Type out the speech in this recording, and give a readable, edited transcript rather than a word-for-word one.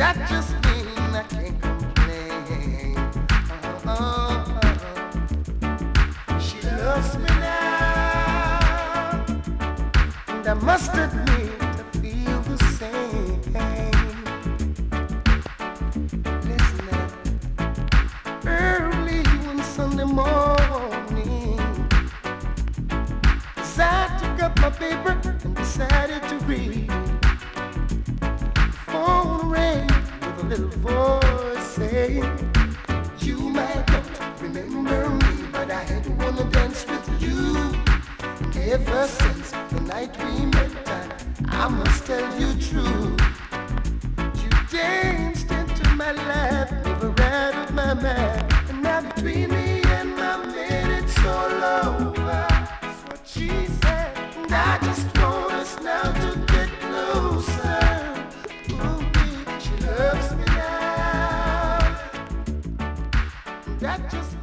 that just means I can't complain. She loves me now, and I must admit I feel the same. Listen now, early one Sunday morning, as I took up my paper and decided to read, phone rang with a little voice saying, "You might not remember me, but I had wanna dance with you. Ever since the night we met, I must tell you true. You danced into my life, never out of my mind. And now between me and my man, it's all over." That's what she said. And I just want us now to get closer. Ooh, she loves me now. That just